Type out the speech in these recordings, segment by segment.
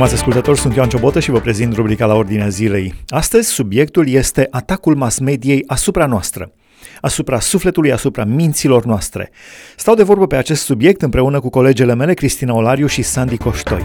Stimați ascultători, sunt Ioan Ciobotă și vă prezint rubrica La Ordinea Zilei. Astăzi subiectul este atacul mass-mediei asupra noastră, asupra sufletului, asupra minților noastre. Stau de vorbă pe acest subiect împreună cu colegele mele Cristina Olariu și Sandy Coștoi.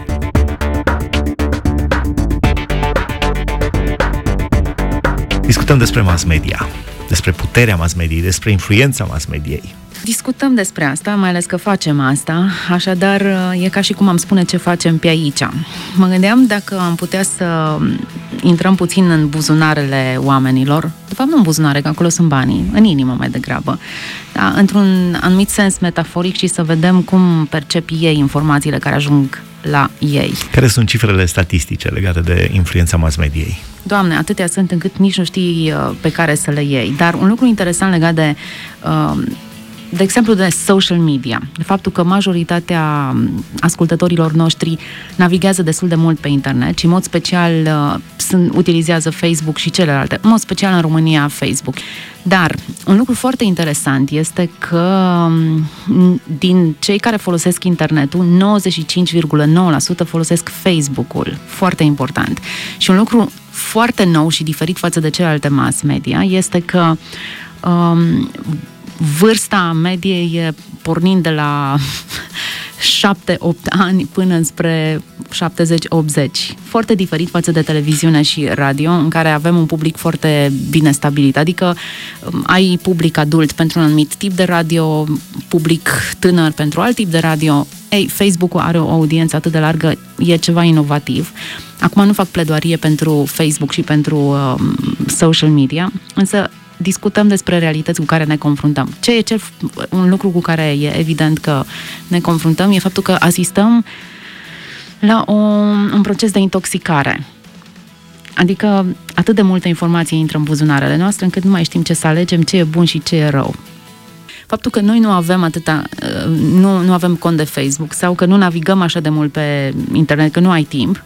Discutăm despre mass-media, despre puterea mass-mediei, despre influența mass-mediei. Discutăm despre asta, mai ales că facem asta, așadar e ca și cum am spune ce facem pe aici. Mă gândeam dacă am putea să intrăm puțin în buzunarele oamenilor, de fapt nu în buzunare, că acolo sunt banii, în inimă mai degrabă, da, într-un anumit sens metaforic și să vedem cum percep ei informațiile care ajung la ei. Care sunt cifrele statistice legate de influența mass-mediei? Doamne, atâtea sunt încât nici nu știi pe care să le iei, dar un lucru interesant legat de exemplu, de social media, de faptul că majoritatea ascultătorilor noștri navighează destul de mult pe internet și în mod special utilizează Facebook și celelalte, în mod special în România Facebook. Dar un lucru foarte interesant este că din cei care folosesc internetul, 95,9% folosesc Facebook-ul, foarte important. Și un lucru foarte nou și diferit față de celelalte mass media este că vârsta medie e pornind de la 7-8 ani până spre 70-80. Foarte diferit față de televiziune și radio, în care avem un public foarte bine stabilit. Adică ai public adult pentru un anumit tip de radio, public tânăr pentru alt tip de radio. Facebook-ul are o audiență atât de largă, e ceva inovativ. Acum nu fac pledoarie pentru Facebook și pentru social media, însă discutăm despre realități cu care ne confruntăm. Un lucru cu care e evident că ne confruntăm e faptul că asistăm la un proces de intoxicare. Adică atât de multă informație intră în buzunarele noastre încât nu mai știm ce să alegem, ce e bun și ce e rău. Faptul că noi nu avem nu avem cont de Facebook sau că nu navigăm așa de mult pe internet, că nu ai timp,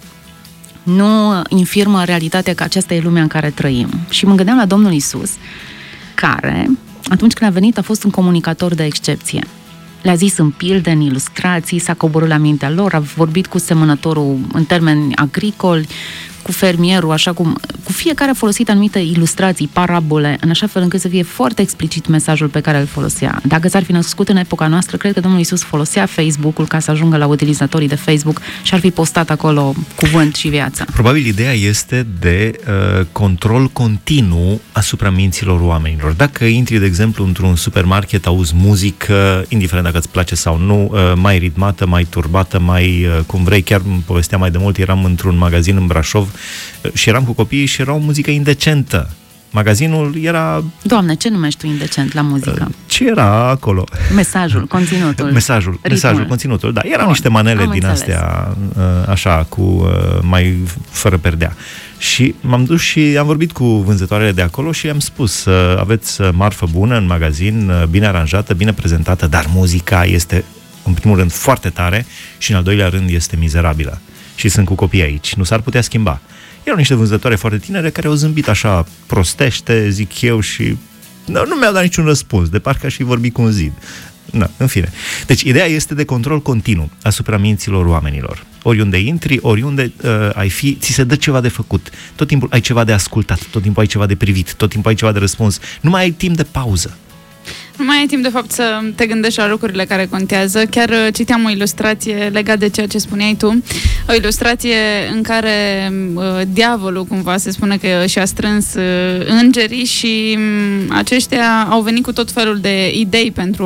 nu infirmă realitatea că aceasta e lumea în care trăim. Și mă gândeam la Domnul Iisus, care, atunci când a venit, a fost un comunicator de excepție. Le-a zis în pilde, în ilustrații, s-a coborât la mintea lor, a vorbit cu semănătorul în termeni agricoli, cu fermierul, așa cum cu fiecare a folosit anumite ilustrații, parabole, în așa fel încât să fie foarte explicit mesajul pe care îl folosea. Dacă s-ar fi născut în epoca noastră, cred că Domnul Iisus folosea Facebook-ul ca să ajungă la utilizatorii de Facebook și ar fi postat acolo cuvânt și viață. Probabil ideea este de control continuu asupra minților oamenilor. Dacă intri, de exemplu, într-un supermarket, auzi muzică, indiferent dacă îți place sau nu, mai ritmată, mai turbată, mai cum vrei, chiar îmi povestea mai de mult, eram într-un magazin în Brașov și eram cu copiii și era o muzică indecentă. Magazinul era... Doamne, ce numești tu indecent la muzică? Ce era acolo? Mesajul, conținutul. Mesajul, conținutul, da. Erau niște manele din astea, așa, cu mai fără perdea. Și m-am dus și am vorbit cu vânzătoarele de acolo și i-am spus: aveți marfă bună în magazin, bine aranjată, bine prezentată, dar muzica este, în primul rând, foarte tare și, în al doilea rând, este mizerabilă. Și sunt cu copii aici, nu s-ar putea schimba. Erau niște vânzătoare foarte tinere care au zâmbit așa prostește, zic eu, și nu mi-au dat niciun răspuns, de parcă aș fi vorbit cu un zid. În fine. Deci ideea este de control continuu asupra minților oamenilor. Oriunde intri, oriunde ai fi, ți se dă ceva de făcut. Tot timpul ai ceva de ascultat, tot timpul ai ceva de privit, tot timpul ai ceva de răspuns. Nu mai ai timp de pauză. Nu mai ai timp, de fapt, să te gândești la lucrurile care contează. Chiar citeam o ilustrație legată de ceea ce spuneai tu. O ilustrație în care diavolul, cumva, se spune că și-a strâns îngerii și aceștia au venit cu tot felul de idei pentru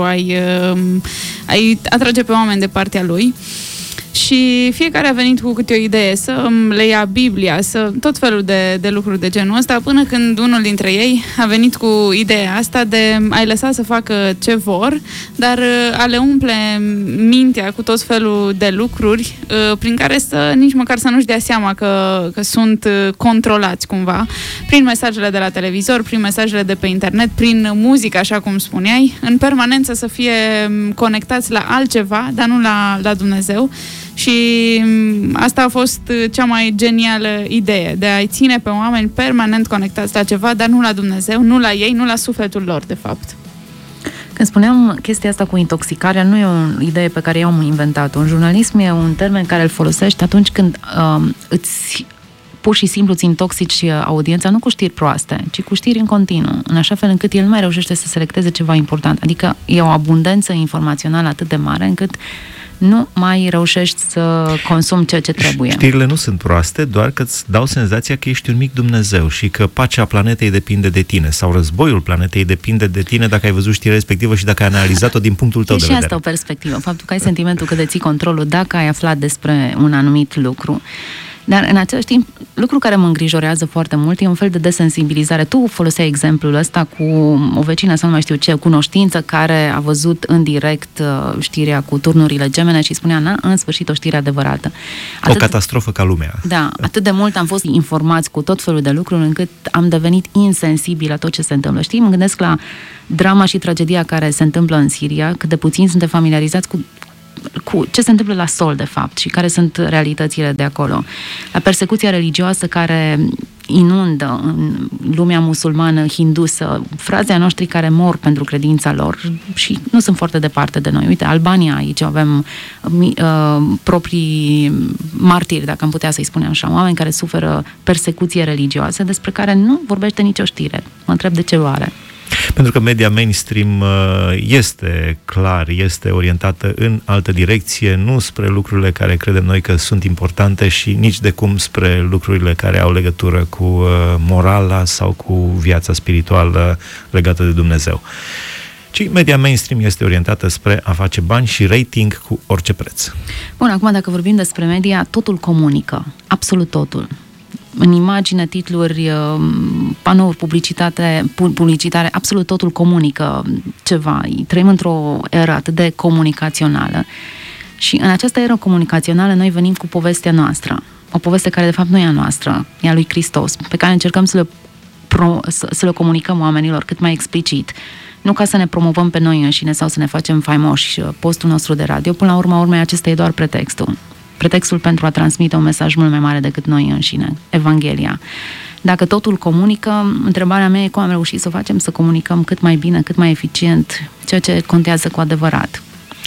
a-i atrage pe oameni de partea lui. Și fiecare a venit cu câte o idee, să le ia Biblia, să tot felul de lucruri de genul ăsta, până când unul dintre ei a venit cu ideea asta de a-i lăsa să facă ce vor, dar a le umple mintea cu tot felul de lucruri prin care nici măcar să nu-și dea seama că sunt controlați cumva, prin mesajele de la televizor, prin mesajele de pe internet, prin muzică, așa cum spuneai, în permanență să fie conectați la altceva, dar nu la Dumnezeu. Și asta a fost cea mai genială idee, de a-i ține pe oameni permanent conectați la ceva, dar nu la Dumnezeu, nu la ei, nu la sufletul lor, de fapt. Când spuneam chestia asta cu intoxicarea, nu e o idee pe care eu am inventat-o. În jurnalism e un termen care îl folosești atunci când pur și simplu îți intoxici audiența, nu cu știri proaste, ci cu știri în continuu, în așa fel încât el nu mai reușește să selecteze ceva important. Adică e o abundență informațională atât de mare încât nu mai reușești să consumi ceea ce trebuie. Știrile nu sunt proaste, doar că îți dau senzația că ești un mic Dumnezeu și că pacea planetei depinde de tine sau războiul planetei depinde de tine dacă ai văzut știrea respectivă și dacă ai analizat-o din punctul tău de vedere. E și asta o perspectivă, faptul că ai sentimentul că deții controlul dacă ai aflat despre un anumit lucru. Dar în același timp, lucru care mă îngrijorează foarte mult e un fel de desensibilizare. Tu foloseai exemplul ăsta cu o vecină sau nu mai știu ce, cunoștință care a văzut în direct știrea cu turnurile gemene și spunea, în sfârșit o știre adevărată. O catastrofă ca lumea. Da, atât de mult am fost informați cu tot felul de lucruri încât am devenit insensibil la tot ce se întâmplă. Știi, mă gândesc la drama și tragedia care se întâmplă în Siria, cât de puțin suntem familiarizați cu ce se întâmplă la sol, de fapt, și care sunt realitățile de acolo. La persecuția religioasă care inundă în lumea musulmană, hindusă, frazea noștri care mor pentru credința lor și nu sunt foarte departe de noi. Uite, Albania, aici avem proprii martiri, dacă am putea să-i spunem așa, oameni care suferă persecuție religioasă, despre care nu vorbește nicio știre. Mă întreb de ce oare. Pentru că media mainstream este clar, este orientată în altă direcție, nu spre lucrurile care credem noi că sunt importante și nici de cum spre lucrurile care au legătură cu morala sau cu viața spirituală legată de Dumnezeu. Ci media mainstream este orientată spre a face bani și rating cu orice preț. Bun, acum dacă vorbim despre media, totul comunică, absolut totul. În imagine, titluri, panouri publicitare, absolut totul comunică ceva. Trăim într-o eră atât de comunicațională și în această eră comunicațională noi venim cu povestea noastră. O poveste care de fapt nu e a noastră, e a lui Hristos, pe care încercăm să le comunicăm oamenilor cât mai explicit. Nu ca să ne promovăm pe noi înșine sau să ne facem faimoși postul nostru de radio. Până la urmă, acesta e doar pretextul. Pretextul pentru a transmite un mesaj mult mai mare decât noi înșine, Evanghelia. Dacă totul comunică, întrebarea mea e cum am reușit să o facem să comunicăm cât mai bine, cât mai eficient, ceea ce contează cu adevărat.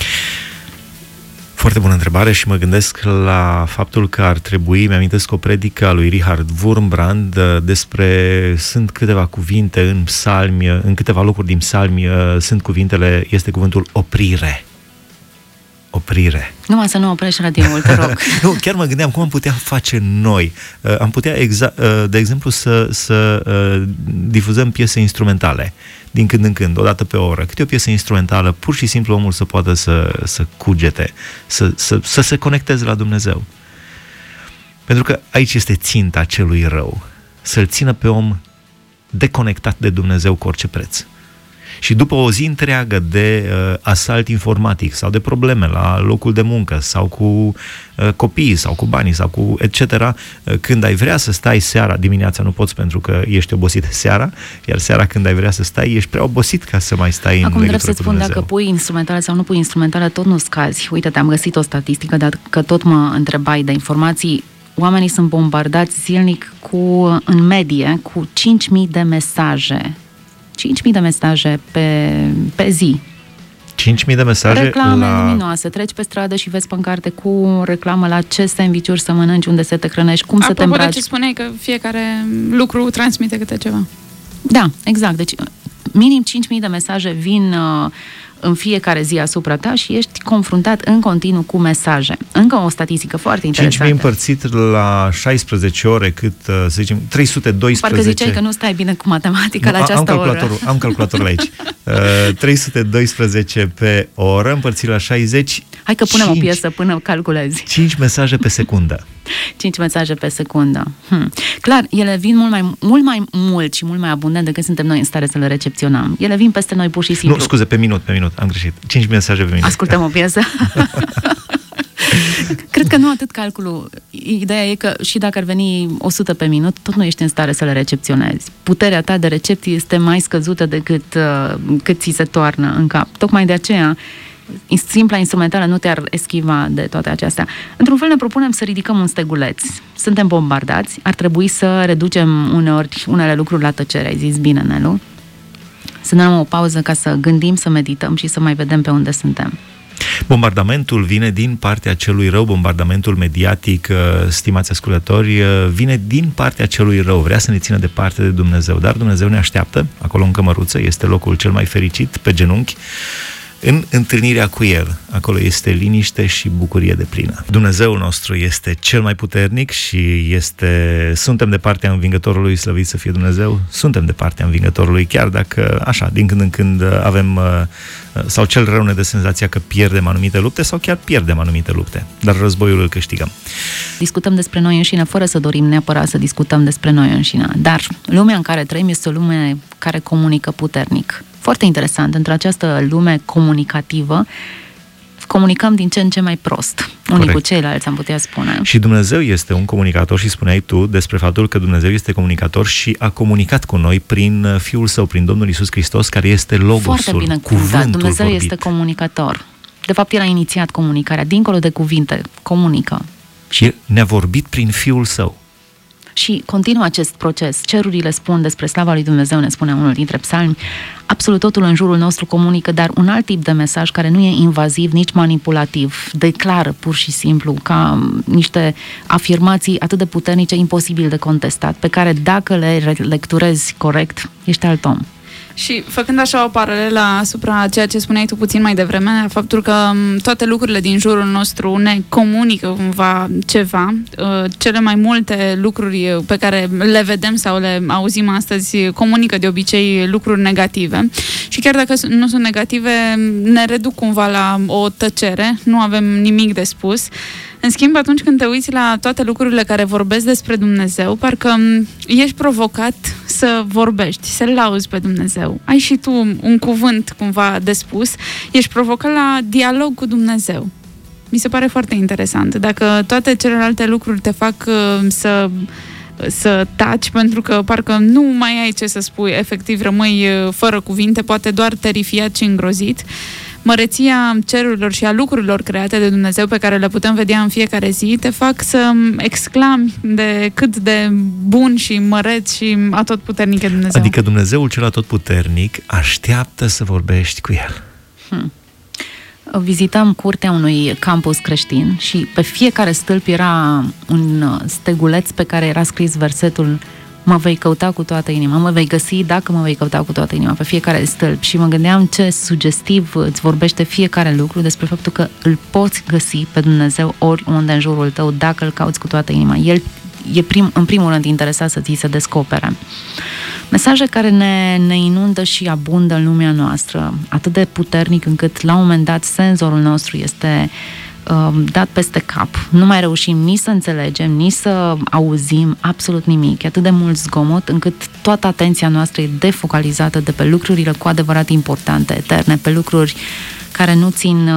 Foarte bună întrebare și mă gândesc la faptul că ar trebui, mi-amintesc o predică a lui Richard Wurmbrand despre, sunt câteva cuvinte în psalmi, în câteva locuri din psalmi este cuvântul oprire. Oprire. Numai să nu oprești radioul, te rog. Nu, chiar mă gândeam cum am putea face noi. Am putea, de exemplu, să difuzăm piese instrumentale din când în când, o dată pe oră. Câte o piesă instrumentală, pur și simplu omul să poată să cugete, să se conecteze la Dumnezeu. Pentru că aici este ținta celui rău. Să-l țină pe om deconectat de Dumnezeu cu orice preț. Și după o zi întreagă de asalt informatic sau de probleme la locul de muncă sau cu copiii sau cu banii sau cu etc., când ai vrea să stai seara, dimineața nu poți pentru că ești obosit seara, iar seara când ai vrea să stai, ești prea obosit ca să mai stai în legătură cu Dumnezeu. Acum trebuie să spun, dacă pui instrumentale sau nu pui instrumentale, tot nu scazi. Uite, te-am găsit o statistică, dar că tot mă întrebai de informații. Oamenii sunt bombardați zilnic în medie cu 5.000 de mesaje. 5.000 de mesaje pe zi. 5.000 de mesaje reclame luminoase. Treci pe stradă și vezi pancarte cu reclamă la ce sandwich-uri să mănânci, unde să te hrănești, cum să te îmbraci. Apropo de ce spuneai că fiecare lucru transmite câte ceva. Da, exact. Deci minim 5.000 de mesaje vin în fiecare zi asupra ta și ești confruntat în continuu cu mesaje. Încă o statistică foarte interesantă. 5.000 împărțit la 16 ore, cât, să zicem, 312... Parcă ziceai că nu stai bine cu matematica la această oră. Am calculatorul aici. 312 pe oră, împărțit la 60... Hai că punem o piesă până calculezi. 5 mesaje pe secundă. 5 mesaje pe secundă. Clar, ele vin mult mai mult și mult mai abundent decât suntem noi în stare să le recepționăm. Ele vin peste noi pur și simplu. Nu, scuze, pe minut, am greșit. 5 mesaje pe minut. Ascultăm o piesă. Cred că nu atât calculul. Ideea e că și dacă ar veni 100 pe minut, tot nu ești în stare să le recepționezi. Puterea ta de recepție este mai scăzută decât cât ți se toarnă în cap. Tocmai de aceea simpla instrumentală nu te-ar eschiva de toate acestea. Într-un fel ne propunem să ridicăm un steguleț. Suntem bombardați, ar trebui să reducem uneori unele lucruri la tăcere, ai zis bine, Nelu? să ne luăm o pauză ca să gândim, să medităm și să mai vedem pe unde suntem. Bombardamentul vine din partea celui rău, bombardamentul mediatic, stimați ascultători, vine din partea celui rău, vrea să ne țină departe de Dumnezeu, dar Dumnezeu ne așteaptă, acolo în cămăruță, este locul cel mai fericit, pe genunchi, în întâlnirea cu El. Acolo este liniște și bucurie deplină. Dumnezeul nostru este cel mai puternic și suntem de partea învingătorului, slăvit să fie Dumnezeu, suntem de partea învingătorului, chiar dacă, așa, din când în când avem, sau cel rău ne dă senzația că pierdem anumite lupte sau chiar pierdem anumite lupte, dar războiul îl câștigăm. Discutăm despre noi înșine fără să dorim neapărat să discutăm despre noi înșine, dar lumea în care trăim este o lume care comunică puternic. Foarte interesant, într această lume comunicativă, comunicăm din ce în ce mai prost, unii cu ceilalți, am putea spune. Și Dumnezeu este un comunicator și spuneai tu despre faptul că Dumnezeu este comunicator și a comunicat cu noi prin Fiul Său, prin Domnul Iisus Hristos, care este Logosul, foarte bine cuvântul Dumnezeu vorbit. este comunicator. De fapt, El a inițiat comunicarea, dincolo de cuvinte, comunică. Și El ne-a vorbit prin Fiul Său. Și continuă acest proces. Cerurile spun despre slava lui Dumnezeu, ne spune unul dintre psalmi. Absolut totul în jurul nostru comunică, dar un alt tip de mesaj care nu e invaziv, nici manipulativ, declară pur și simplu ca niște afirmații atât de puternice, imposibil de contestat, pe care dacă le lecturezi corect, ești alt om. Și făcând așa o paralelă asupra ceea ce spuneai tu puțin mai devreme, faptul că toate lucrurile din jurul nostru ne comunică cumva ceva, cele mai multe lucruri pe care le vedem sau le auzim astăzi comunică de obicei lucruri negative și chiar dacă nu sunt negative, ne reduc cumva la o tăcere, nu avem nimic de spus. În schimb, atunci când te uiți la toate lucrurile care vorbesc despre Dumnezeu, parcă ești provocat să vorbești, să lauzi pe Dumnezeu. Ai și tu un cuvânt cumva de spus, ești provocat la dialog cu Dumnezeu. Mi se pare foarte interesant. Dacă toate celelalte lucruri te fac să taci, pentru că parcă nu mai ai ce să spui, efectiv rămâi fără cuvinte, poate doar terifiat și îngrozit, măreția cerurilor și a lucrurilor create de Dumnezeu pe care le putem vedea în fiecare zi te fac să exclami de cât de bun și măreț și atotputernic e Dumnezeu. Adică Dumnezeul cel atotputernic așteaptă să vorbești cu El. Vizitam curtea unui campus creștin și pe fiecare stâlp era un steguleț pe care era scris versetul: mă vei căuta cu toată inima, mă vei găsi dacă mă vei căuta cu toată inima, pe fiecare stâlp. Și mă gândeam ce sugestiv îți vorbește fiecare lucru despre faptul că îl poți găsi pe Dumnezeu oriunde în jurul tău dacă îl cauți cu toată inima. El e în primul rând interesat să ți se descopere. Mesaje care ne inundă și abundă în lumea noastră, atât de puternic încât la un moment dat senzorul nostru este dat peste cap. Nu mai reușim nici să înțelegem, nici să auzim absolut nimic. E atât de mult zgomot încât toată atenția noastră e defocalizată de pe lucrurile cu adevărat importante, eterne, pe lucruri care nu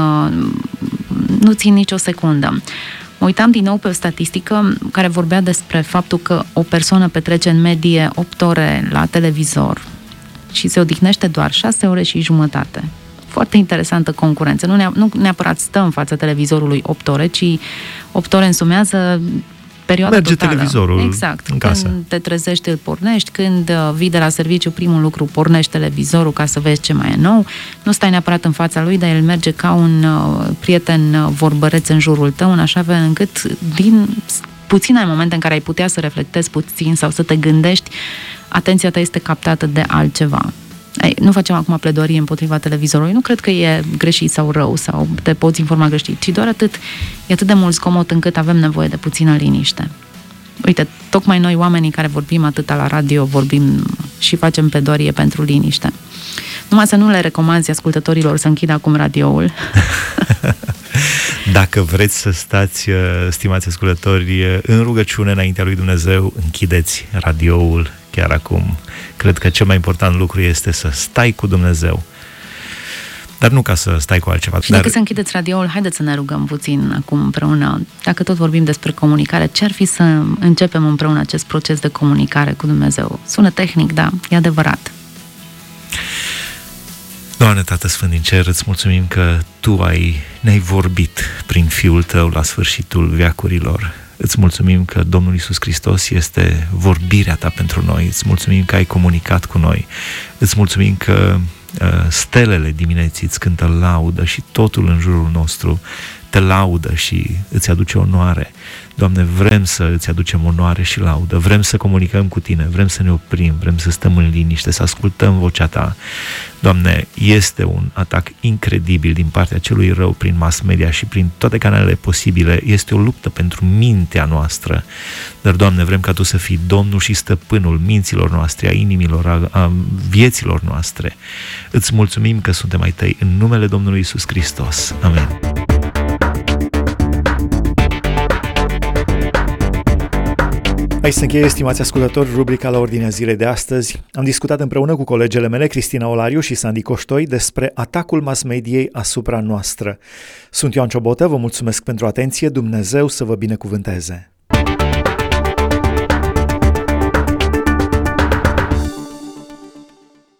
țin nicio secundă. Mă uitam din nou pe o statistică care vorbea despre faptul că o persoană petrece în medie 8 ore la televizor și se odihnește doar 6 ore și jumătate. Foarte interesantă concurență. Nu neapărat stă în fața televizorului 8 ore, ci 8 ore însumează perioada merge totală. televizorul exact. în casă. Când te trezești, îl pornești, când vii de la serviciu, primul lucru, pornești televizorul ca să vezi ce mai e nou. Nu stai neapărat în fața lui, dar el merge ca un prieten vorbăreț în jurul tău, în așa fel încât din puține momente în care ai putea să reflectezi puțin sau să te gândești, atenția ta este captată de altceva. Nu facem acum pledoarie împotriva televizorului, nu cred că e greșit sau rău sau te poți informa greșit, ci doar atât, e atât de mult zgomot încât avem nevoie de puțină liniște. Uite, tocmai noi oamenii care vorbim atâta la radio, vorbim și facem pledoarie pentru liniște. Numai să nu le recomanzi ascultătorilor să închidă acum radioul. Dacă vreți să stați, stimați ascultători, în rugăciune înaintea lui Dumnezeu, închideți radioul chiar acum. Cred că cel mai important lucru este să stai cu Dumnezeu. Dar nu ca să stai cu altceva. Și decât să închideți radioul, haideți să ne rugăm puțin acum împreună. Dacă tot vorbim despre comunicare, ce-ar fi să începem împreună acest proces de comunicare cu Dumnezeu? Sună tehnic, da, e adevărat. Doamne, Tată Sfânt din Cer, îți mulțumim că Tu ne-ai vorbit prin Fiul Tău la sfârșitul veacurilor. Îți mulțumim că Domnul Iisus Hristos este vorbirea Ta pentru noi. Îți mulțumim că ai comunicat cu noi. Îți mulțumim că stelele dimineții îți cântă laudă și totul în jurul nostru te laudă și îți aduce onoare. Doamne, vrem să îți aducem onoare și laudă, vrem să comunicăm cu Tine, vrem să ne oprim, vrem să stăm în liniște, să ascultăm vocea Ta. Doamne, este un atac incredibil din partea celui rău prin mass media și prin toate canalele posibile. Este o luptă pentru mintea noastră. Dar, Doamne, vrem ca Tu să fii Domnul și stăpânul minților noastre, a inimilor, a vieților noastre. Îți mulțumim că suntem ai Tăi în numele Domnului Iisus Hristos. Amen. Aici se încheie, stimați ascultători, rubrica La Ordinea Zilei de astăzi. Am discutat împreună cu colegele mele, Cristina Olariu și Sandy Coștoi, despre atacul mass-mediei asupra noastră. Sunt Ioan Ciobotă, vă mulțumesc pentru atenție, Dumnezeu să vă binecuvânteze!